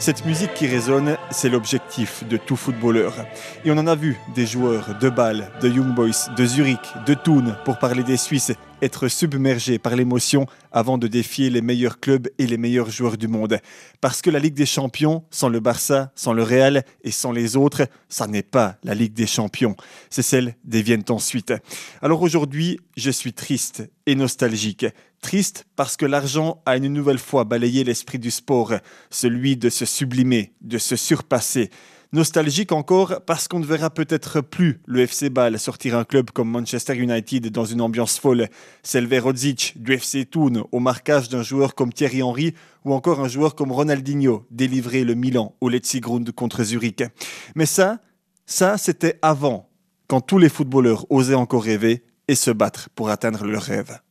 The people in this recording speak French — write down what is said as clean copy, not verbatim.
Cette musique qui résonne, c'est l'objectif de tout footballeur. Et on en a vu des joueurs de Bâle, de Young Boys, de Zurich, de Thun, pour parler des Suisses, être submergés par l'émotion avant de défier les meilleurs clubs et les meilleurs joueurs du monde. Parce que la Ligue des Champions, sans le Barça, sans le Real et sans les autres, ça n'est pas la Ligue des Champions. C'est celle des viennent ensuite. Alors aujourd'hui, je suis triste et nostalgique. Triste parce que l'argent a une nouvelle fois balayé l'esprit du sport, celui de se sublimer, de se surpasser. Nostalgique encore parce qu'on ne verra peut-être plus le FC Bâle sortir un club comme Manchester United dans une ambiance folle, s'élever Rodzic du FC Thun au marquage d'un joueur comme Thierry Henry ou encore un joueur comme Ronaldinho délivrer le Milan au Letzigrund contre Zurich. Mais ça c'était avant, quand tous les footballeurs osaient encore rêver et se battre pour atteindre leurs rêves.